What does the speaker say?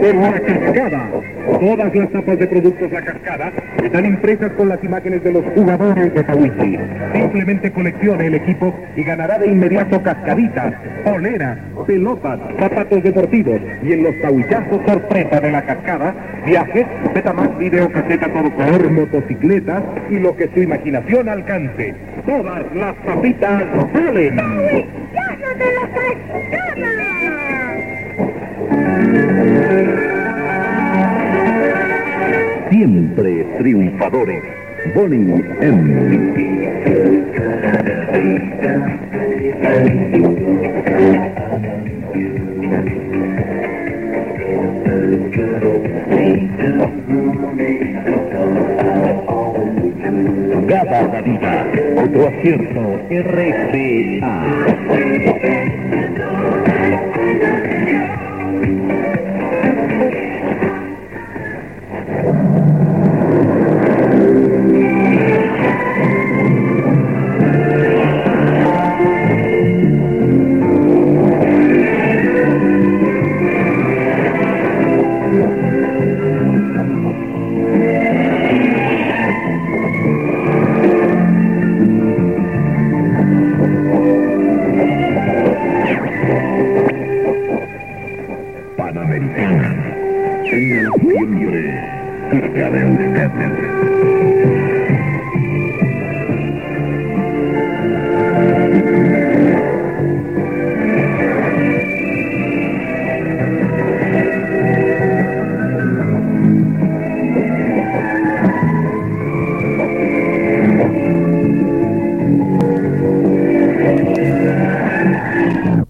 de La Cascada. Todas las tapas de productos La Cascada están impresas con las imágenes de los jugadores de Tahuichi. Simplemente coleccione el equipo y ganará de inmediato cascaditas, poleras, pelotas, zapatos deportivos y en los tahuichazos sorpresa de La Cascada, viajes, Betamax, videocaseta, todo color, motocicletas y lo que su imaginación alcance. Todas las tapitas salen. ¡Tahuichazo de La Cascada! Siempre triunfadores. Bonnie M. Gaba Dadita, otro acierto, RCA. Panamericana, siempre cerca de usted.